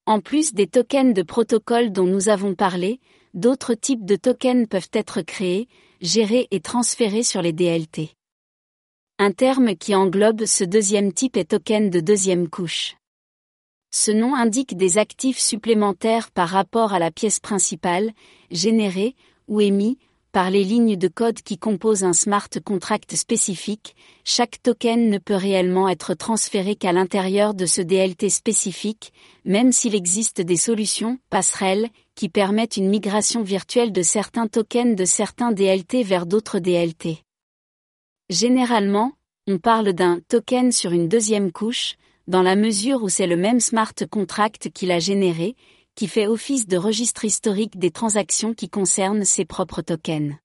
En plus des tokens de protocole dont nous avons parlé, d'autres types de tokens peuvent être créés, gérés et transférés sur les DLT. Un terme qui englobe ce deuxième type est token de deuxième couche. Ce nom indique des actifs supplémentaires par rapport à la pièce principale, générés ou émis par les lignes de code qui composent un smart contract spécifique. Chaque token ne peut réellement être transféré qu'à l'intérieur de ce DLT spécifique, même s'il existe des solutions, passerelles, qui permettent une migration virtuelle de certains tokens de certains DLT vers d'autres DLT. Généralement, on parle d'un token sur une deuxième couche, dans la mesure où c'est le même smart contract qui l'a généré, qui fait office de registre historique des transactions qui concernent ses propres tokens.